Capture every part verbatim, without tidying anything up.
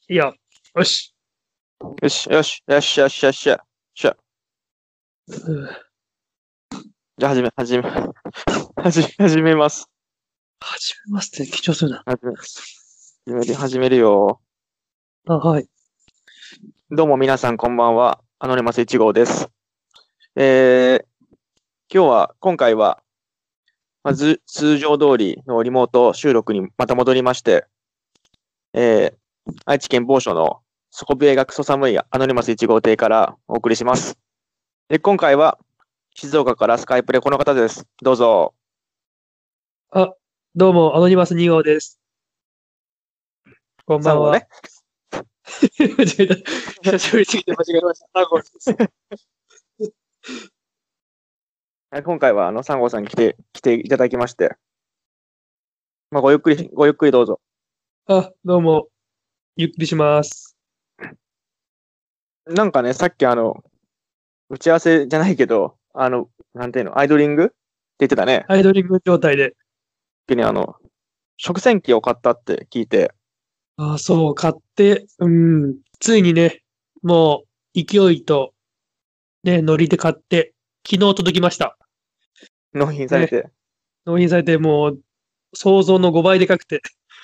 いや、よし。 よし、よし、よし、よし、よし、よし。よしうんじゃあ、始め、始め、始め、始めます。 始めますって緊張するな。 始め、始める、始めるよ。 あ、はい。 どうも皆さん、こんばんは。アノニマスいち号です。えー、今日は、今回は、まず、通常通りのリモート収録にまた戻りまして、えー、愛知県某所の底冷えがクソ寒いアノニマスいち号邸からお送りします。で、今回は、静岡からスカイプでこの方です。どうぞ。 あ、どうも、アノニマスに号です。こんばんは。 さん号ね。 間違えた。久しぶりすぎて間違えました。さん号です。 今回はあのさん号さんに来て来ていただきまして、まあ、ごゆっくりごゆっくりどうぞ。 あ、どうも、ゆっくりします。 なんかね、さっきあの打ち合わせじゃないけど、あのなんていうの、アイドリングって言ってたね。 アイドリング状態で。 にあの食洗機を買ったって聞いて、 あ、そう、買って、うん、ついにね、もう、勢いと、ね、ノリで買って、昨日届きました。 納品されて、 納品されて、もう、想像のごばいでかくて、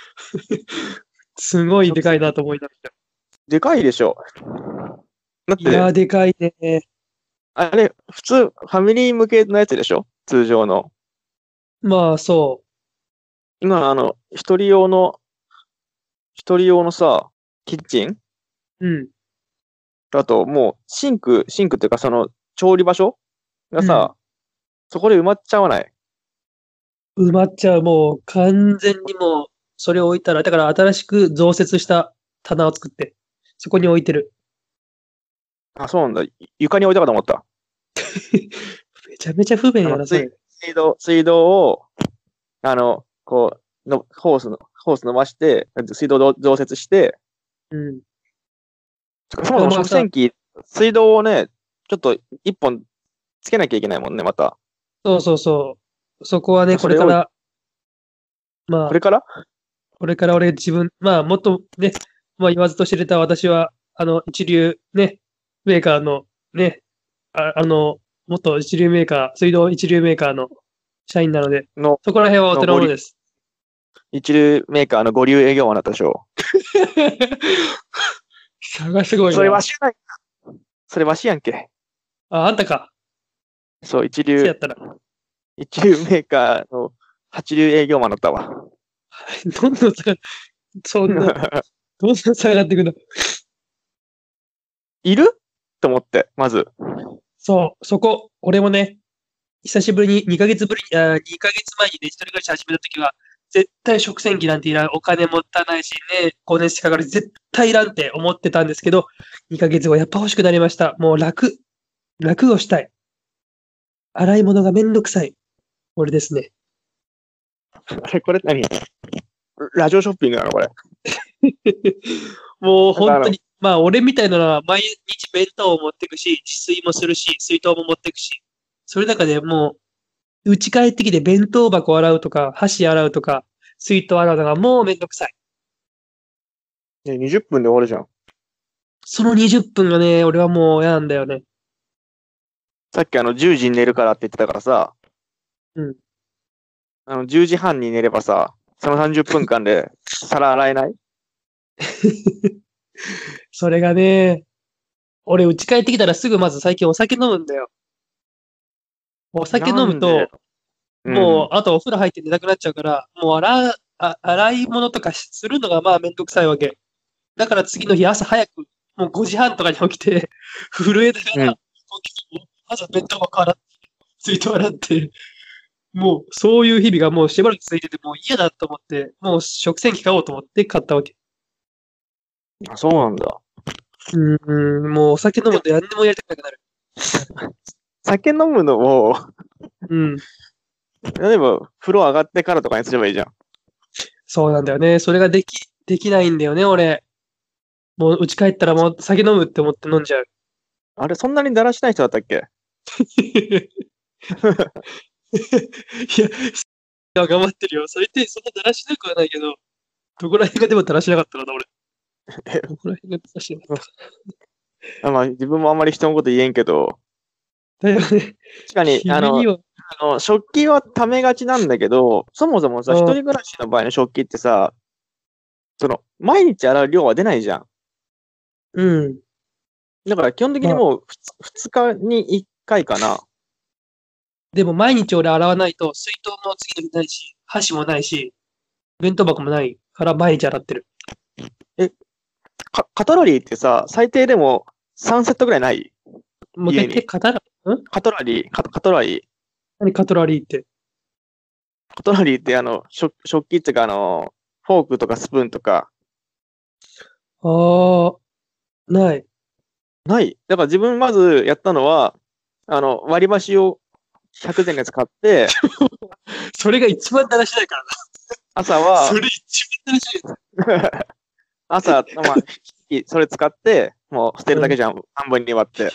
すごいでかいなと思いました。 でかいでしょ。だっいやー、 て、 でかいね。 あれ、普通、ファミリー向けのやつでしょ通常の。 まあ、そ今、あの、一人用の、一人用のさ、キッチンう。うん。 あと、もう、シンク、シンクっていうか、その、調理場所がうんさ、そこで埋まっちゃわない。 埋まっちゃう。もう完全にもう、それを置いたら、だから新しく増設した棚を作って、そこに置いてる。 あ、そうなんだ。床に置いたかと思った。 めちゃめちゃ不便あの、 やな、それ。 水水道、水道を、あの、こう、の、ホースの、ホース伸ばして、水道を増設して、 うん。 そもそもでもまあさ、 食洗機、水道をね、ちょっと一本つけなきゃいけないもんね、また。 そうそうそう。そこはね、こそれを、 れから、まあ、 これからこれから俺自分、まあ、もっとね、まあ言わずと知れた私は、あの、一流ね、メーカーのね、ああの、元一流メーカー、水道一流メーカーの社員なので、 の、 そこら辺はお手ののご流、 物です。 一流メーカーの五流営業マンだったでしょ。 差がすごいそれわな。 しやないか。それわしやんけ。 あ、あんたか。 そう、一流、 そうやったら。 一流メーカーの八流営業マンだったわ。 どんどん下が、そんな、どんどん下がっていくの。 いると思って、まず。 そう、そこ、俺もね、久しぶりに、にかげつぶりに、あにかげつまえにね、一人暮らし始めたときは、絶対食洗機なんていらん、お金もったいないしね、光熱費かかるし、絶対いらんって思ってたんですけど、にかげつごやっぱ欲しくなりました。もう楽、楽をしたい。洗い物がめんどくさい。俺ですね。 あれ、これ何ラジオショッピングなのこれ。 もうなんかあの本当に、まあ俺みたいなのは毎日弁当を持ってくし、自炊もするし、水筒も持ってくし、それの中でもう、家帰ってきて弁当箱洗うとか、箸洗うとか、水筒洗うのがもうめんどくさい。 ね、にじゅっぷんで終わるじゃん。 そのにじゅっぷんがね、俺はもう嫌なんだよね。 さっきあのじゅうじに寝るからって言ってたからさ、 うん。 あのじゅうじはんに寝ればさ、そのさんじゅっぷんかんで皿洗えない？ それがね、俺家帰ってきたらすぐまず最近お酒飲むんだよ。お酒飲なんでむと、 うん。 もう、あとお風呂入って寝なくなっちゃうから、もう洗う、あ洗い物とかするのがまあめんどくさいわけ。だから次の日朝早く、もうごじはんとかに起きて、震えながら、 うん。 起きて、まず弁当箱洗って、水筒洗って、もうそういう日々がもうしばらく続いてて、もう嫌だと思って、もう食洗機買おうと思って買ったわけ。 あ、そうなんだ。 うーん、もうお酒飲むと何でもやりたくなくなる。 酒飲むのを、 うん。 例えば風呂上がってからとかにすればいいじゃん。 そうなんだよね。それができ、できないんだよね、俺。もう家帰ったらもう酒飲むって思って飲んじゃう。 あれ、そんなにだらしない人だったっけ？ いや、頑張ってるよ。それってそんなだらしなくはないけど、どこら辺がでもだらしなかったかな、俺。 どこら辺が正しいのか。 あまあ、自分もあんまり人のこと言えんけど、 だよね。 確かに、あの、 君には、 あの食器は溜めがちなんだけど、そもそもさ、 あ一人暮らしの場合の食器ってさ、その、毎日洗う量は出ないじゃん。 うん。 だから基本的にまあ、 もうふつかにいっかいかな。 でも毎日俺洗わないと水筒も次の日ないし、箸もないし、弁当箱もないから毎日洗ってる。 かカトラリーってさ、最低でもさんセットぐらいないもう一回言って、 家に。 カタラ、んカトラリー、カトカトラリー。 何カトラリーって。 カトラリーってあの、食食器っていうかあの、フォークとかスプーンとか、 ああ、ない。 ない。だから自分まずやったのは、あの、割り箸をひゃくぜんのやつ買って、 それが一番だらしないからな。 朝はそ、れ一番だらしないや朝、まあ、それ使って、もう捨てるだけつ。 じゃん。半分に割って。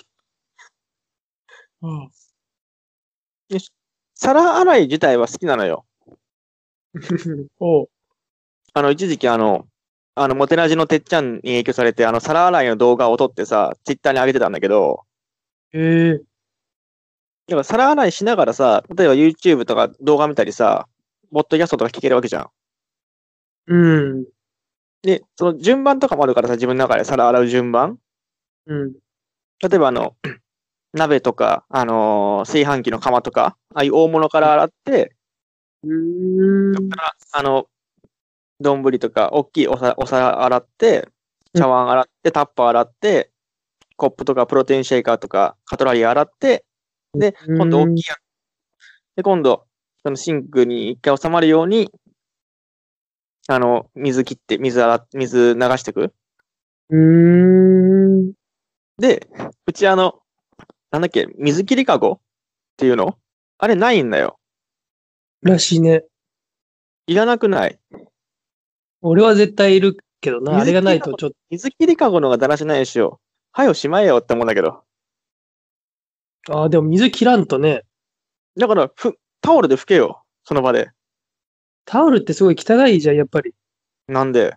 うん。 で皿洗い自体は好きなのよ。 おう。 あの、一時期あの、あの、モテラジのてっちゃんに影響されて、あの、皿洗いの動画を撮ってさ、ツイッターに上げてたんだけど、 ええ要は皿洗いしながらさ、例えば YouTube とか動画見たりさ、ポッドキャストとか聞けるわけじゃん。 うん。 で、その順番とかもあるからさ、自分の中で皿洗う順番。 うん。 例えばあの、鍋とか、あのー炊飯器の釜とか、ああいう大物から洗って、 うーん。 あの、丼とか、大きいお皿、お皿洗って、茶碗洗って、タッパー洗って、コップとかプロテインシェイカーとか、カトラリー洗って、で、今度大きいやつ。で、今度、そのシンクに一回収まるように、あの、水切って、水洗っ、水流していく。 うーん。 で、うちあの、なんだっけ、水切りかごっていうのあれないんだよ。 らしいね。 いらなくない。 俺は絶対いるけどな。あれが水切りかご、 ないとちょっ水切りかごの方がだらしないでしょ。はよしまえよって思うんだけど。 と、ああ、でも水切らんとね。 だから、ふ、タオルで拭けよ。その場で。 タオルってすごい汚いじゃん、やっぱり。 なんで。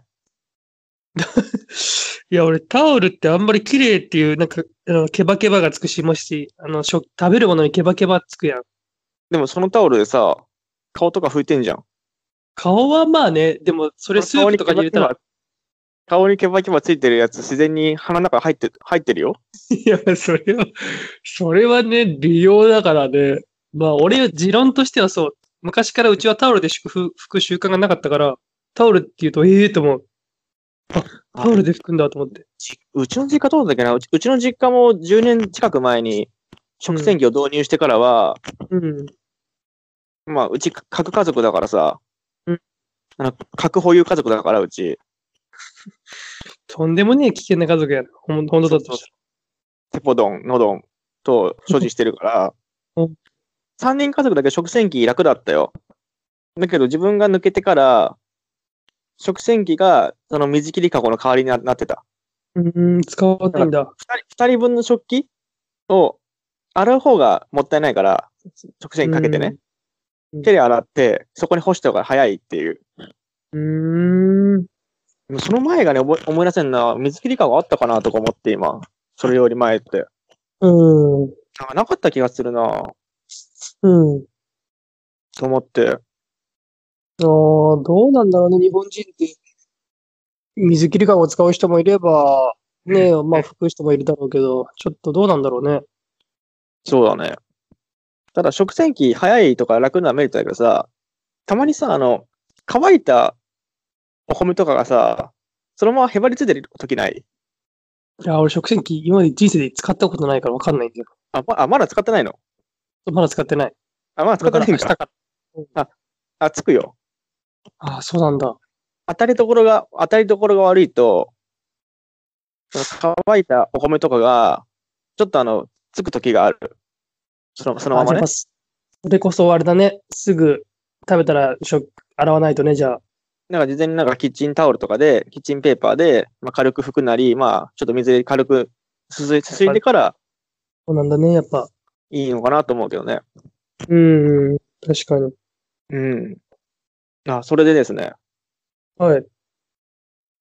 いや、俺タオルってあんまり綺麗っていう、なんか、あのケバケバがつくし、もし、あの、食食べるものにケバケバつくやん。 でもそのタオルでさ、顔とか拭いてんじゃん。 顔はまあね、でもそれスープとかに入れたら、 顔にケバケバついてるやつ、自然に鼻の中入って、入ってるよ。 いや、それは、それはね、美容だからね。まあ、俺は持論としてはそう。昔からうちはタオルで拭く拭く習慣がなかったから、タオルって言うと、ええー、と思う。あ、タオルで拭くんだと思って。 じうちの実家どうだっけなうちうちの実家もじゅうねん近く前に食洗機を導入してからは、 うん。 まあ、うち核家族だからさ、 うんあの、核保有家族だから、うち。 とんでもねえ危険な家族やな。ほん、ほんとだとしたテポドン、ノドンと所持してるからうん、 さんにん家族だけ食洗機楽だったよ。だけど自分が抜けてから、食洗機がその水切りかごの代わりにななってた。 ら。うーん、使わないんだ。 二人二人分の食器を洗う方がもったいないから、食洗機かけてね。 うん手で洗って、そこに干した方が早いっていう。 うーん。 でもその前がね、思い思い出せんな。水切りかごあったかなとか思って今。それより前って。 うん。 なんかなかった気がするなうん。 と思って。 ああ、どうなんだろうね、日本人って。水切り缶を使う人もいれば、ねえ、まあ、拭く人もいるだろうけど、ちょっとどうなんだろうね。 そうだね。ただ食洗機早いとか楽なメリットだけどさ、たまにさ、あの、乾いたお米とかがさ、そのままへばりついてる時ないいや、俺食洗機今まで人生で使ったことないからわかんないんだよ。 あ、まあ、まだ使ってないのまだ使ってない。 あ、まだ使ってないんか。 だから明日から。 あ、つくよ。 ああ、そうなんだ。 当たりどころが、当たりどころが悪いと、その乾いたお米とかが、ちょっとあの、つく時がある。その、そのまあ、じゃあ、 まねまあ。それこそあれだね。すぐ食べたら食洗わないとね、じゃあ。 なんか事前になんかキッチンタオルとかで、キッチンペーパーで、まあ、軽く拭くなり、まあ、ちょっと水で軽くすすい、すすいでからそうなんだね、やっぱ。 いいのかなと思うけどね。 うーん、確かに。 うん。あ、それでですね。 はい。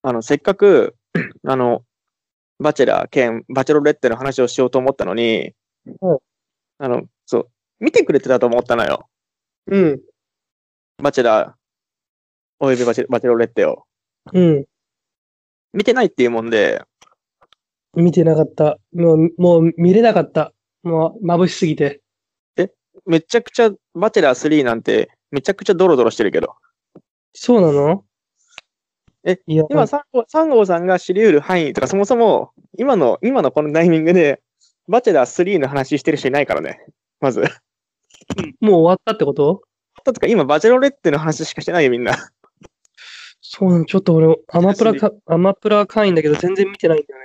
あの、せっかく、あの、バチェラー兼バチェロレッテの話をしようと思ったのに、 うん。 あの、そう、見てくれてたと思ったのよ。 うん。 バチェラー、およびバチェバチェロレッテを。 うん。 見てないっていうもんで、 見てなかった。もう、もう見れなかった。もう眩しすぎて。 めちゃくちゃ、バチェラースリーなんて、めちゃくちゃドロドロしてるけど。 そうなの？ え、 いや、 今、サンゴサンゴさんが知り得る範囲とか、そもそも、今の、今のこのタイミングで、バチェラースリーの話してる人いないからね。まず。 もう終わったってこと？ だってか、今、バチェロレッテの話しかしてないよ、みんな。 そうなの。ちょっと俺、アマプラか、アマプラ会員だけど全然見てないんだよ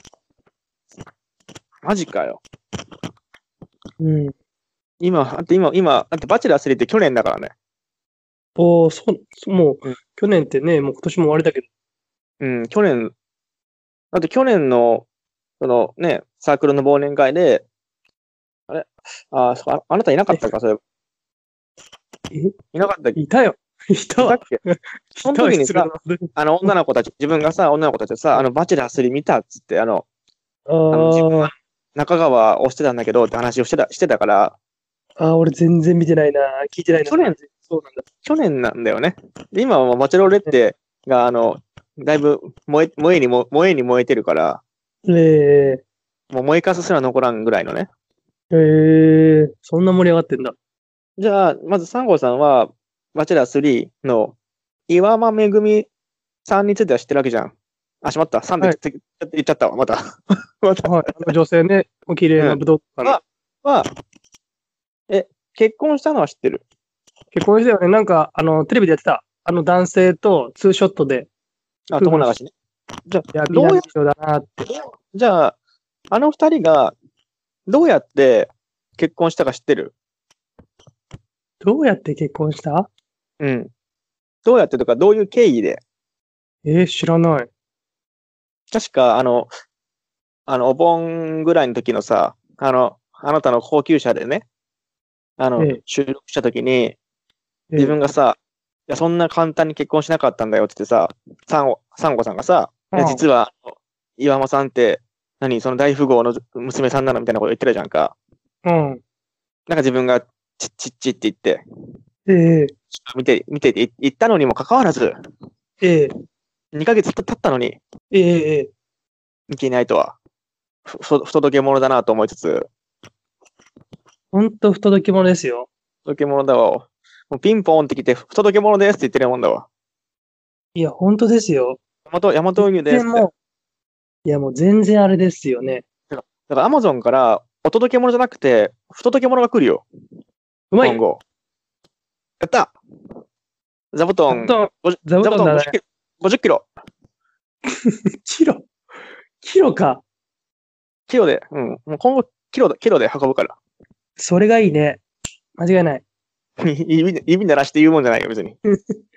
マジかよ。 ね。うん。 今、だって今、今、だってバチェラースリーって去年だからね。 おー、そうそ、もう、 うん去年ってね、もう今年も終わりだけど。 うん、去年、だって去年の、そのね、サークルの忘年会で、あれあそうあ、あなたいなかったか、それ。 えいなかったっけ？ いたよ。いいたわ。 たっけ？その時にさ、あの女の子たち、自分がさ、女の子たちでさ、あの、バチェラースリー見たっつって、あの、 ああの自分ーは中川をしてたんだけどって話をしてた、してたから、 あー、俺全然見てないな。聞いてないな。 去年、 そうなんだ。 去年なんだよね。で今はもうバチェロレッテが、あの、だいぶ燃え、燃えにも、燃えに燃えてるから、 えもう燃えかすすら残らんぐらいのね。 ー、えー、そんな盛り上がってんだ。 じゃあ、まずサンゴさんは、バチェラースリーの岩間めぐみさんについては知ってるわけじゃん。あ、しまった。さんって言っ言っちゃったわ、また。また。 はい。あの女性ね、お綺麗な武道館の。 は、は、え、結婚したのは知ってる。 結婚したよね。なんか、あの、テレビでやってた。あの男性とツーショットで、 あ、友流しね。じゃあ、 いや、 どうやっ美男美女だなって。 じゃあ、あの二人がどうやって結婚したか知ってる？ どうやって結婚した？ うん。どうやってとか、どういう経緯で。 えー、知らない。 確か、あの、あの、お盆ぐらいの時のさ、あの、あなたの高級車でね、あの、 ええ収録した時に、 えー自分がさ、いや、そんな簡単に結婚しなかったんだよって言ってさ、サンゴ、サンゴさんがさ、いや、 うん実は、岩間さんって、何、その大富豪の娘さんなのみたいなこと言ってたじゃんか。 うん。 なんか自分が、ちっちっちって言って、 ええ見て、見て、言ったのにもかかわらず、 ええにかげつ経ったのに、 ええええ見ていないとは、ふ、ふ不届け者だなと思いつつ、 ほんと不届き者ですよ。 不届け者だわ。もうピンポーンって来て、不届け者ですって言ってるもんだわ。 いや、ほんとですよ。 大和、大和牛ですって。 全然もう、いや、もう全然あれですよね。 だからアマゾンからお届け物じゃなくて、不届け物が来るよ。 うまい。 今後。やった座布座団布団、 ごじゅう座布団だねごじゅっキロ。ごじゅっキロ。 キロ。キロか。 キロで、うん。もう今後、キロで、キロで運ぶから。 それがいいね。間違いない。 指で、指鳴らして言うもんじゃないよ、別に。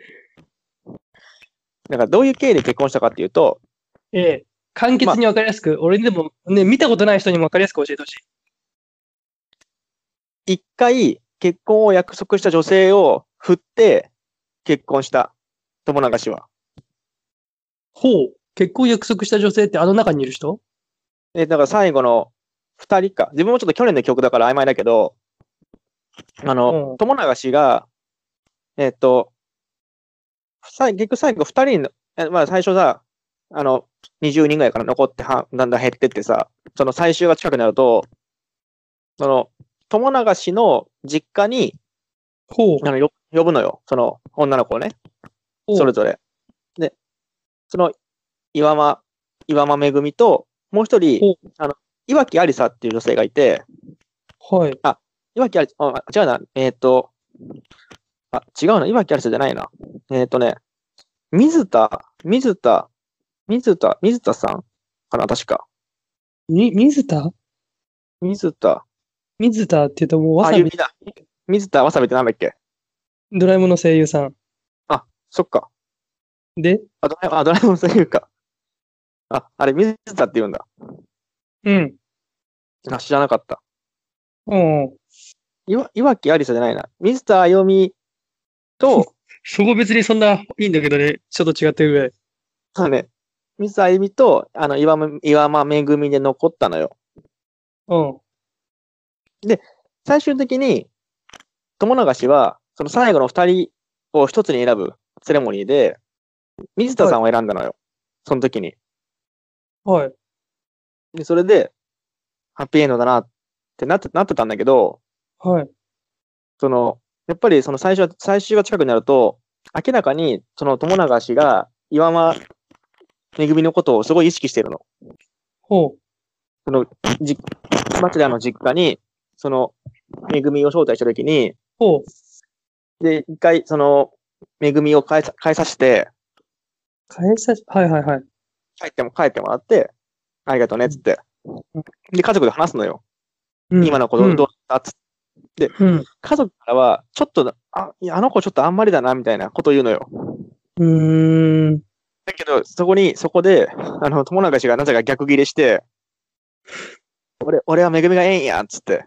だからどういう経緯で結婚したかっていうと、 ええ簡潔にわかりやすく、俺でもね、見たことない人にもわかりやすく教えてほしい。 一回結婚を約束した女性を振って結婚した友永氏は。 ほう。結婚約束した女性ってあの中にいる人？ え、だから最後の二人か。自分もちょっと去年の記憶だから曖昧だけど、あの、 うん友永氏が、えっと、最結局最後二人の、えまあ最初さ、あの、にじゅうにんぐらいから残っては、だんだん減ってってさ、その最終が近くなると、その、友永氏の実家に、 ほう。 あの、よ呼ぶのよ。その女の子をね。 ほうそれぞれ。で、その、岩間、岩間めぐみと、もう一人ほう、 あの、岩木ありさっていう女性がいて、 はい。 岩木あり、あ、違うな、えっと、あ、違うな、岩木ありさじゃないな。えっとね、水田、水田、水田、水田さんかな、確か。 み、水田水田、 水田って言うともうわあ、 さび、 ゆみだ。水田わさびってなんだっけ？ ドラえもんの声優さん。 あ、そっか。 で、 あ、ドラえもん、あ、ドラえもんそういうか。あ、あれ、水田って言うんだ。 うん。 あ、知らなかった。 うん。 岩、岩木ありさじゃないな。水田あよみと、 そこ別にそんないいんだけどね。ちょっと違ってるぐらい。 あね、 水田あゆみと、あの、岩間、岩間めぐみで残ったのよ。 うん。 最終的に、友永氏は、その最後の二人を一つに選ぶセレモニーで、水田さんを選んだのよ。その時に。 はい。 で、それで、ハッピーエンドだなってなって、なってたんだけど、 はい。 その、やっぱりその最初は、最終が近くなると、明らかに、その友永氏が岩間めぐみのことをすごい意識してるの。 ほその、じ、バチェラーの実家に、その、めぐみを招待したときに、 う。ほう。 で、一回、その、めぐみを帰さ、帰させて、 返さし、はいはいはい。 帰っても、帰ってもらって、ありがとうね、つって。 うんで、家族で話すのよ。 うん。 今の子どうどうだったっつって。 うん。 家族からは、ちょっと、あ、いや、あの子ちょっとあんまりだな、みたいなことを言うのよ。 うーん。 だけど、そこに、そこで、あの、友永氏がなぜか逆ギレして、俺、俺はめぐみがええんや、つって。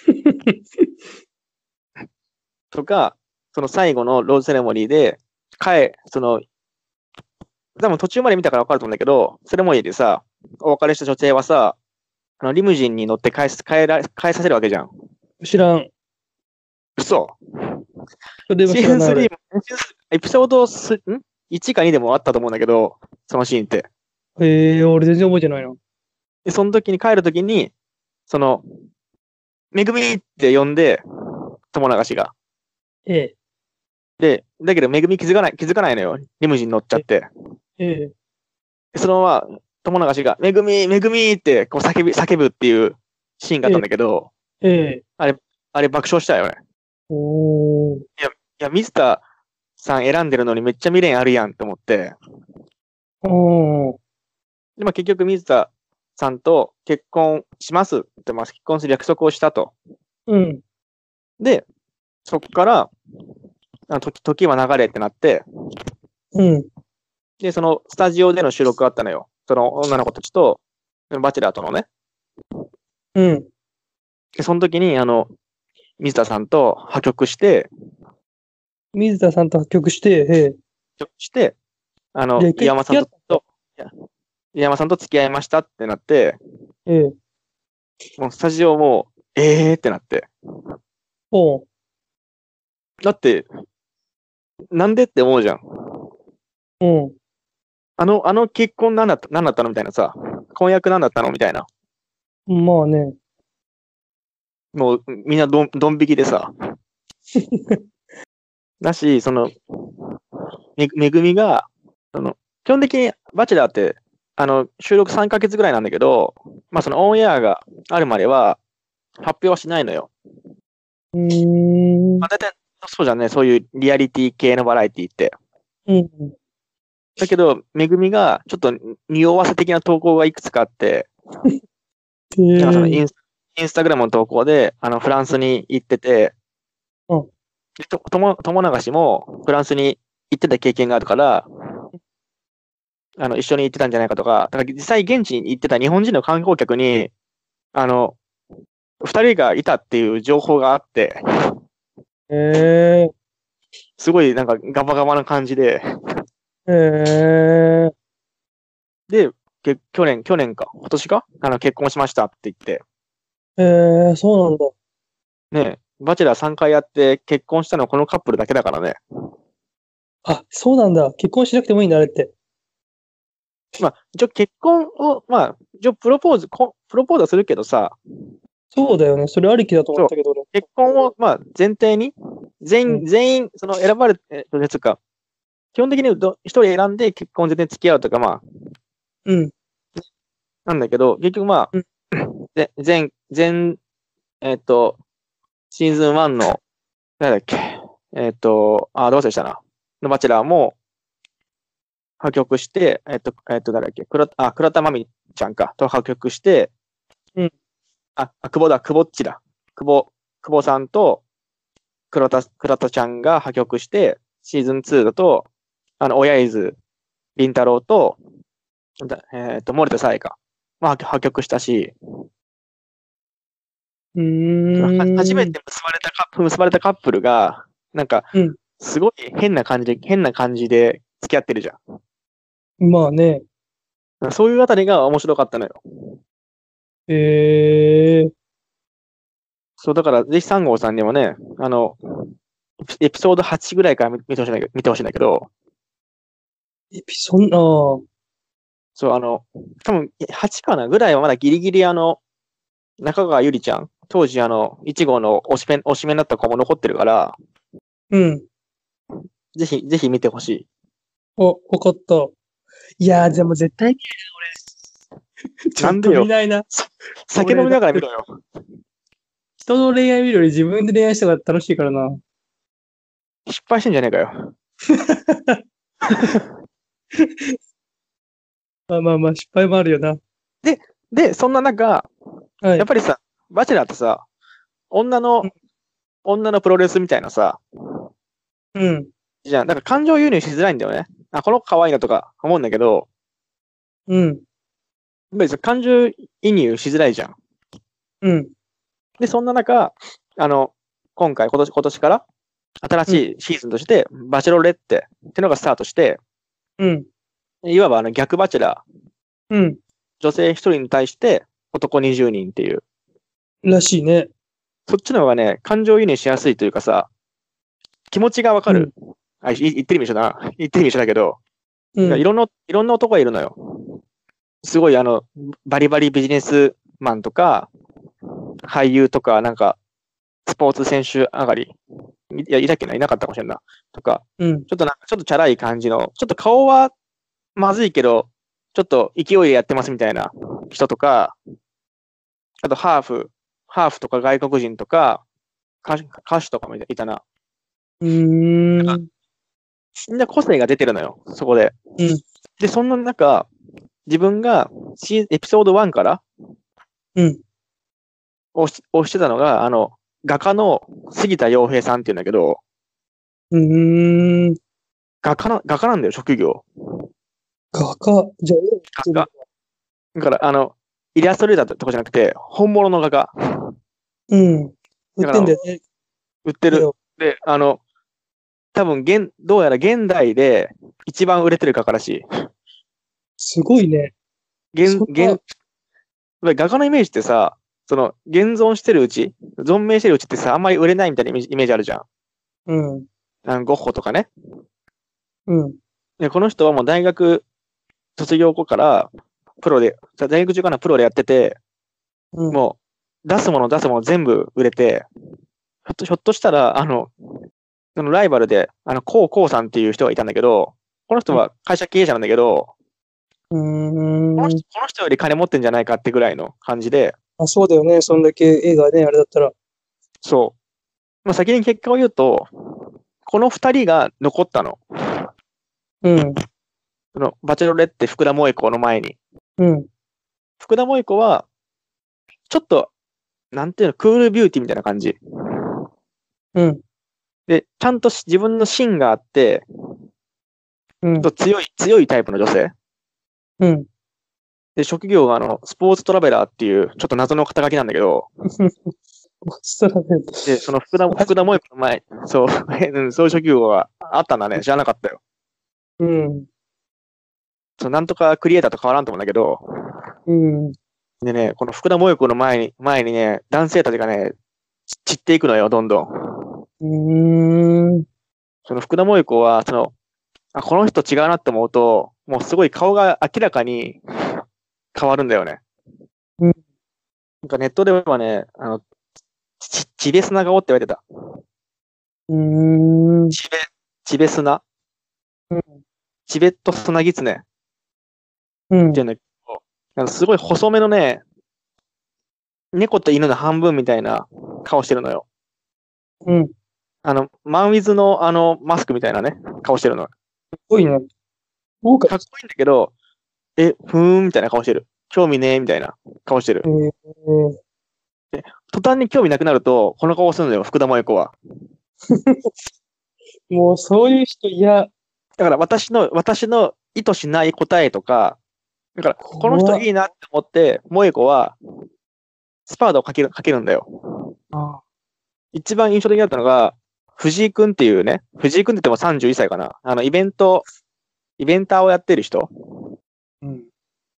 とか、その最後のローズセレモニーで、帰、その、多分途中まで見たから分かると思うんだけど、セレモニーでさ、お別れした女性はさ、あの、リムジンに乗って帰す、帰ら、帰させるわけじゃん。 知らん。 嘘。 それはシーズン知らない俺。 スリーも、エピソードすんいちかにでもあったと思うんだけど、そのシーンって。 へえ、俺全然覚えてないな。 で、その時に帰る時に、その、めぐみって呼んで、友永氏が。 ええ。 で、だけどめぐみ気づかない、気づかないのよ。リムジン乗っちゃって。 ええ。 でそのまま、友永氏が、めぐみ、めぐみってこう叫び、叫ぶっていうシーンがあったんだけど、 ええ。 あれ爆笑したよね。 おー。 いや、ミスターさん選んでるのにめっちゃ未練あるやんって思って。 おー。 で、まあ、結局ミスターさんと結婚しますって、まあ、結婚する約束をしたと。 うん。 で、そっから、あ時、時は流れってなって、 うん。 で、そのスタジオでの収録があったのよ。その女の子たちと、バチェラーとのね。 うん。 で、その時に、あの、水田さんと破局して、 水田さんと破局して、ええ。 破局して、あの、 じゃあ一回岩間さん付き合と、いや岩間さんと付き合いましたってなって、 ええ。 もうスタジオもう、えーってなって。 おう。 だって、なんでって思うじゃん。 うん。 あの、あの結婚なんだった、なんだったのみたいなさ、婚約なんだったのみたいな。 まあね。 もう、みんなどん、どん引きでさ。だし、その、め、めぐみが、その、基本的に、バチェラーって、あの、収録さんかげつぐらいなんだけど、まあ、そのオンエアがあるまでは、発表はしないのよ。 うーん。 まあ、大体、そうじゃんね、そういうリアリティ系のバラエティって。 うん。 だけど、めぐみが、ちょっと、匂わせ的な投稿がいくつかあって、 えなんかそのイえ。 ンス、インスタグラムの投稿で、あの、フランスに行ってて、 うんでと、とも、友永氏もフランスに行ってた経験があるから、あの、一緒に行ってたんじゃないかとか、だから実際現地に行ってた日本人の観光客に、あの、二人がいたっていう情報があって、 ええ。 すごいなんかガバガバな感じで、 ええ。 で、け去年、去年か、今年かあの、結婚しましたって言って、 ええ、そうなんだ。 ね、バチェラーさんかいやって結婚したのはこのカップルだけだからね。 あ、そうなんだ。結婚しなくてもいいんだ、あれって。 まあ、一応結婚を、まあ、一応プロポーズ、こプロポーズはするけどさ、 そうだよね。それありきだと思ったけど、俺。 結婚を、まあ、前提に、全員、 うん全員、その選ばれて、えっと、ですか、基本的にど一人選んで結婚全然付き合うとか、まあ、 うん。 なんだけど、結局まあ、 うんぜ前、前、えっと、シーズンワンの、なんだっけ、えっと、あ、どうせしたな、のバチェラーも、破局して、えっと、えっと、誰だっけ、倉あ、倉田真美ちゃんか、と破局して、 うん。 あ、あ久保だ、久保っちだ。久保、久保さんと、倉田、倉田ちゃんが破局して、シーズンツーだと、あの、親伊豆凛太郎と、だえっと、森田沙耶香。まあ、破局したし、 うーん。 初めて結ばれたカップ、結ばれたカップルが、なんかうん、 すごい変な感じで、変な感じで付き合ってるじゃん。 まあね。 そういうあたりが面白かったのよ。 えー、 そう、だからぜひさん号さんにもね、あの、エピソードはちぐらいから見てほしいんだけど、見てほしいんだけど、 エピソン、あーそう、あの、多分はちかなぐらいはまだギリギリあの、中川ゆりちゃん、当時あの、いち号の推しメン、推しメンだった子も残ってるから、 うん。 ぜひ、ぜひ見てほしい。 お、わかった。いやー、でも絶対見ないな、俺。ちょっとなんでよ見ないな。 酒飲みながら見ろよ。 人の恋愛見るより自分で恋愛した方が楽しいからな。 失敗してんじゃねえかよ。 まあまあまあ、失敗もあるよな。 で、そんな中、 はいやっ。ぱりさ、バチェラーってさ、女の、 うん女のプロレスみたいなさ、 うん。 じゃん。だから感情輸入しづらいんだよね。あ、この子可愛いなとか思うんだけど、 うん。 別に感情移入しづらいじゃん。 うん。 で、そんな中、あの、今回、今年、今年から新しいシーズンとして、バチェロレッテってのがスタートして、 うん。 いわばあの逆バチェラー、 うん。 女性一人に対して男にじゅうにんっていう、 らしいね。 そっちの方がね、感情移入しやすいというかさ、気持ちがわかる。あ、い言ってる意味一緒だな。言ってる意味一緒だけど、 うん。 いろんな、いろんな男がいるのよ。すごいあの、バリバリビジネスマンとか、俳優とか、なんか、スポーツ選手上がり。いや、いたっけないなかったかもしれんな。とか、 うん。 ちょっとなんか、ちょっとチャラい感じの、ちょっと顔はまずいけど、ちょっと勢いでやってますみたいな人とか、あとハーフ、ハーフとか外国人とか、歌手歌手とかもいたな。 うーん。 みんな個性が出てるのよ、そこで。 うんで、そんな中、自分がシーエピソードワンからうん。 推し推してたのが、あの、画家の杉田洋平さんっていうんだけど、 うーん。 画家な、画家なんだよ、職業。 画家。じゃあ、 画家。だから、あの、イラストレーターとかじゃなくて、本物の画家。 うん。売ってんだよね。 売ってる。で、あの、多分、現、どうやら現代で一番売れてる画家らしい。 すごいね。 現そ、んな現、画家のイメージってさ、その、現存してるうち、存命してるうちってさ、あんまり売れないみたいなイメージイメージあるじゃん。 うん。 あのゴッホとかね。 うん。 で、この人はもう大学卒業後から、プロで、大学中からプロでやってて、 うん。 もう、出すもの出すもの全部売れて、ひょっとひょっとしたら、あの、そのライバルで、あの、コウコウさんっていう人がいたんだけど、この人は会社経営者なんだけど、 うーん。 この人この人より金持ってんじゃないかってぐらいの感じで、 あ、そうだよね。そんだけ映画ね、あれだったら。 そう。まあ、先に結果を言うと、この二人が残ったの。 うん。 その、バチェロレッテ福田萌子の前に。 うん。 福田萌子は、ちょっと、なんていうの、クールビューティーみたいな感じ。 うん。 で、ちゃんとし自分の芯があって、 うん。 と強い、強いタイプの女性。 うん。 で、職業があの、スポーツトラベラーっていう、ちょっと謎の肩書きなんだけど、 そしたらね、 で、その福田、福田萌子の前、そう、うんそういう職業があったんだね。知らなかったよ。 うん。 そう、なんとかクリエイターと変わらんと思うんだけど、 うん。 でね、この福田萌子の前に、前にね、男性たちがね、散っていくのよ、どんどん。 うーん。 その福田萌子は、その、あ、この人違うなって思うと、もうすごい顔が明らかに変わるんだよね。 うん。 なんかネットではね、あの、ち、ちべ砂顔って言われてた。 うーん。 ちべ、ちべ砂。 うん。 チベットスナギツネっうんていうんだけど、なんかすごい細めのね、猫と犬の半分みたいな顔してるのよ。 うん。すあの、マンウィズのあの、マスクみたいなね、顔してるのよ。 ごいね。豪華。 かっこいいんだけど、え、ふーんみたいな顔してる。興味ねーみたいな顔してるえ。ー、 途端に興味なくなると、この顔するのよ、福田萌子は。 もうそういう人嫌。 だから私の、私の意図しない答えとか、だから、この人いいなって思って、萌子は、スパートをかける、かけるんだよ。 あ一番印象的だったのが、藤井くんっていうね、藤井くんって言ってもさんじゅういっさいかな。あの、イベント、イベンターをやってる人。 うん。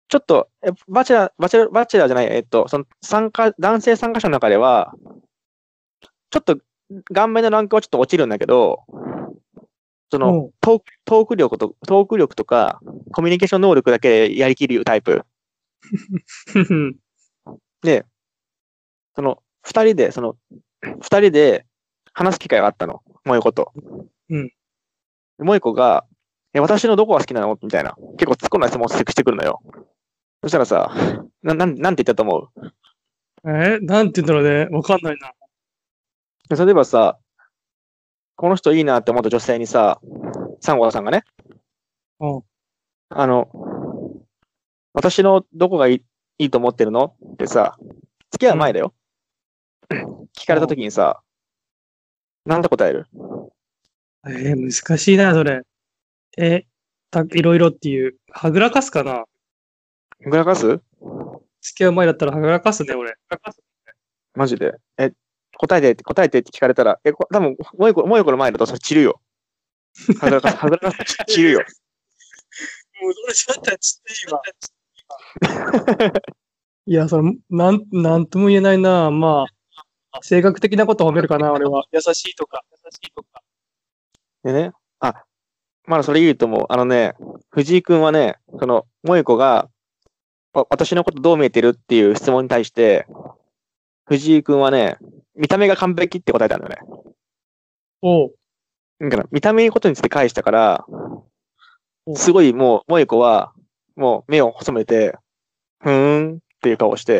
ちょっと、えバチェラー、バチェラー、バチェラーじゃない、えっと、その参加、男性参加者の中では、ちょっと顔面のランクはちょっと落ちるんだけど、そのおう。 トーク、トーク力と、トーク力とか、コミュニケーション能力だけでやりきるタイプ。 ふふで、その、二人で、その、二人で話す機会があったの。萌子と。 うん。 萌子が、え、私のどこが好きなのみたいな。結構突っ込んだ質問をしてくるのよ。そしたらさ、な、なん、なんて言ったと思えなんて言うんだろうね。わかんないな。 う？例えばさ、この人いいなって思った女性にさ、サンゴさんがね、 うん。 あの、私のどこがいい、いいと思ってるのってさ、付き合う前だよ。聞かれた時にさ、なんて答える？ えー、難しいな、それ。え、た、いろいろっていう。はぐらかすかな？ ぐらかす？ 付き合う前だったらはぐらかすね、俺。はぐらかす。 マジで。え、答えて、答えてって聞かれたら、え、こ多分、もう一個、もう一個の前だとそれ散るよ。はぐらかす、はぐらかす、散るよ。 もうどれだったらちって今。いや、その、なん、なんとも言えないな。まあ、性格的なことを褒めるかな、俺は。優しいとか。優しいとか。 でね、あ、まだそれいいと思う。あのね、藤井くんはね、その、萌子が、わ私のことどう見えてるっていう質問に対して、藤井くんはね、見た目が完璧って答えたんだよね。 おう。 だから見た目のことについて返したから、 おう。 すごいもう、萌子は、もう目を細めて、ふーんっていう顔をして、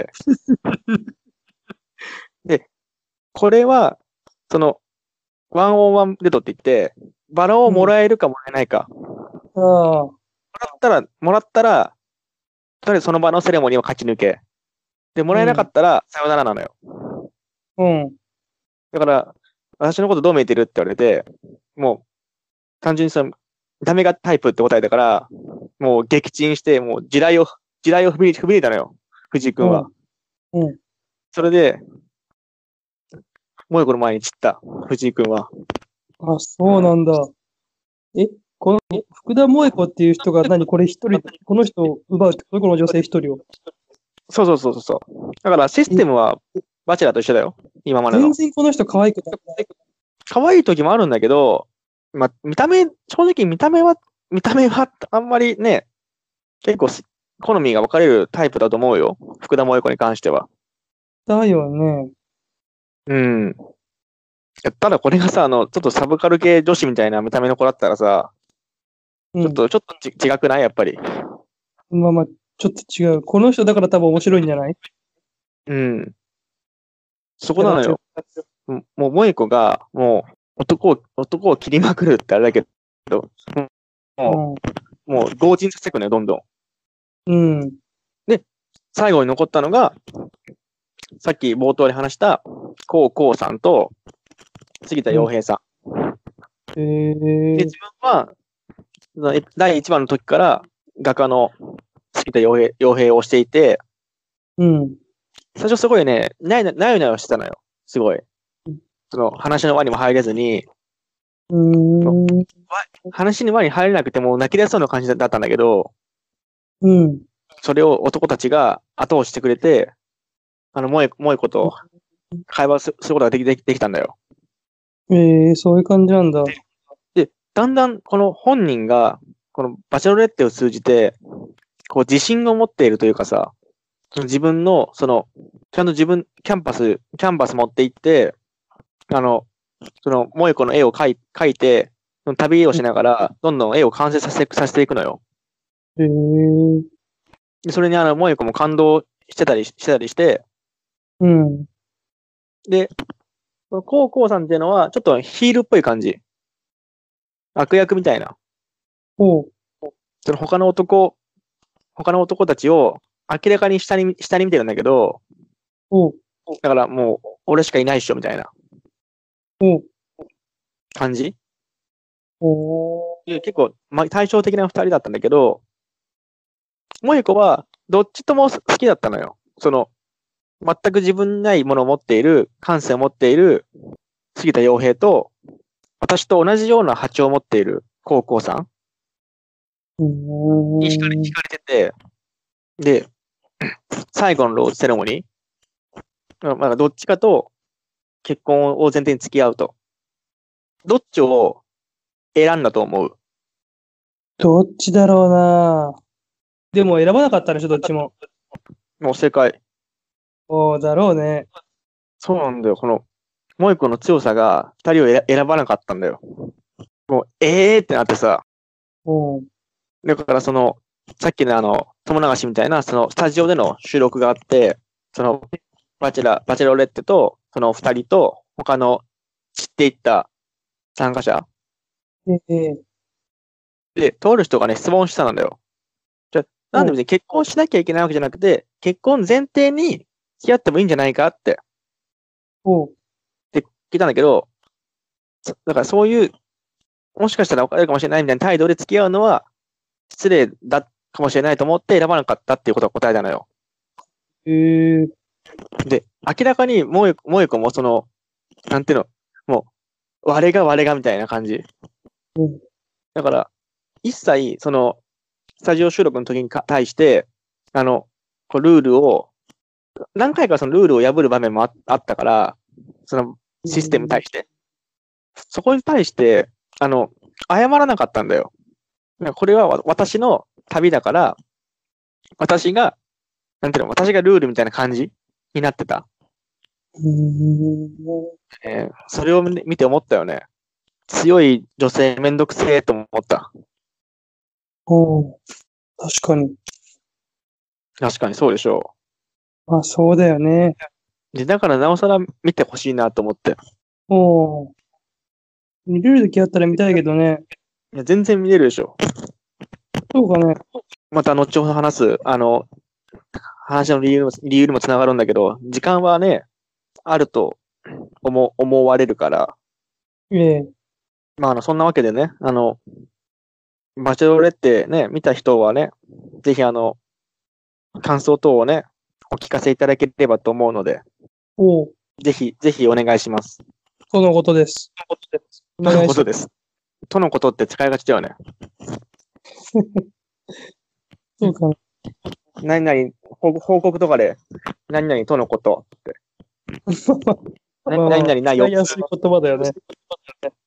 で、これは、その、ワンオンワンデートって言って、バラをもらえるかもらえないか。もああ。 らったら、もらったら、とりあえずその場のセレモニーを勝ち抜け。で、もらえなかったら、さよならなのよ。 うん。 だから、私のことどう見えてるって言われて、もう、単純にその、見た目がタイプって答えたから、もう撃沈して、もう地雷を、地雷を踏み踏み入れたのよ。藤井くんは。 うん。うん。 それで、萌子の前に散った、藤井くんは。 あ、そうなんだ。え、この、福田萌子っていう人が何これ一人、この人を奪うってことこの女性一人を。 そうそうそうそう。だからシステムはバチェラーと一緒だよ。今までの。 全然この人可愛くない。 可愛い時もあるんだけど、まあ、見た目、正直見た目は、見た目はあんまりね、結構好みが分かれるタイプだと思うよ。福田萌子に関しては。 だよね。 うん。ただこれがさ、あの、ちょっとサブカル系女子みたいな見た目の子だったらさ、 うん。 ちょっと、ちょっとち違くないやっぱり。 まあまあ、ちょっと違う。この人だから多分面白いんじゃない？ うん。そこなのよ。もう、萌子が、もう、男を、男を切りまくるってあれだけど、もう、もう、強靭させていくのよ、どんどん。 うん。うん。 最後に残ったのが、さっき冒頭で話した、コウコウさんと、杉田洋平さん。 へえで、自分は、そのだいいちばんの時から、画家の杉田洋平洋平をしていて、 うん。 最初すごいね、なよなよなよしてたのよ。すごい。その話の輪にも入れずに、 うーん。 話の輪に入れなくても泣き出そうな感じだったんだけど、 うん。 それを男たちが後押ししてくれて、あの、萌子と会話することができできできたんだよ。 ええそういう感じなんだ。 で、だんだんこの本人が、このバチェロレッテを通じて、こう自信を持っているというかさ、自分の、その、ちゃんと自分、キャンパス、キャンバス持って行って、あの、その、萌子の絵を描い描いて、その旅をしながら、どんどん絵を完成させてさせていくのよ。 へえでそれにあの、萌子も感動してたりしてたりして、 うん。 で、このコウコウさんっていうのは、ちょっとヒールっぽい感じ。悪役みたいな。 おう。 その他の男、他の男たちを明らかに下に、下に見てるんだけど、 おう。 だからもう、俺しかいないっしょ、みたいなおう。 感じ。 おー。 で結構、まあ、対照的な二人だったんだけど、萌子は、どっちとも好きだったのよ。その、全く自分にないものを持っている、感性を持っている、杉田洋平と、私と同じような波長を持っている、コウコウさんうーん。 に惹かれ惹かれてて、 で、最後のローズセレモニー、まあ、どっちかと結婚を前提に付き合うと。どっちを選んだと思う？ どっちだろうな。でも選ばなかったでしょ、どっちも。 もう正解。 そうだろうね。 そうなんだよ。この、萌子の強さが二人を選選ばなかったんだよ。もう、ええーってなってさ。 うん。 だからその、さっきのあの、友流しみたいな、その、スタジオでの収録があって、その、バチェラ、バチェロレッテと、その二人と、他の知っていった参加者ええで、とある人がね、質問したんだよ。じゃあなんで別に結婚しなきゃいけないわけじゃなくて、結婚前提に付き合ってもいいんじゃないかっておう。 聞いたんだけど、そだからそういう、もしかしたら別れるかもしれないみたいな態度で付き合うのは失礼だかもしれないと思って選ばなかったっていうことが答えたのよ。 ええで、明らかに萌子もその、なんていうの、もう、我が我がみたいな感じ。 うんだから、一切、その、スタジオ収録の時にか対して、あの、こうルールを、何回かそのルールを破る場面もああったから、そのシステムに対して。そこに対して、あの、謝らなかったんだよ。これはわ私の旅だから、私が、なんていうの、私がルールみたいな感じになってた。 うんえーそれを見見て思ったよね。強い女性めんどくせえと思った。 おう。確かに。 確かにそうでしょあ、そうだよね。 う。で、だからなおさら見てほしいなと思って。 おう。見れるときあったら見たいけどね。 いや、全然見れるでしょ。 そうかね。 また後ほど話す、あの、話の理由も理由にもつながるんだけど、時間はね、あると思思われるから、 ええまあ、あの、そんなわけでね、あの、バチェロレッテね、見た人はね、ぜひあの、感想等をね、お聞かせいただければと思うので、 おう。 ぜひ、ぜひお願いします。 とのことです。おと願いします。 のことです。とのことって使いがちだよね。 そうかな。 何々、報報告とかで、何々とのことって。なまあまあ何々ないよ。 使いやすい言葉だよね。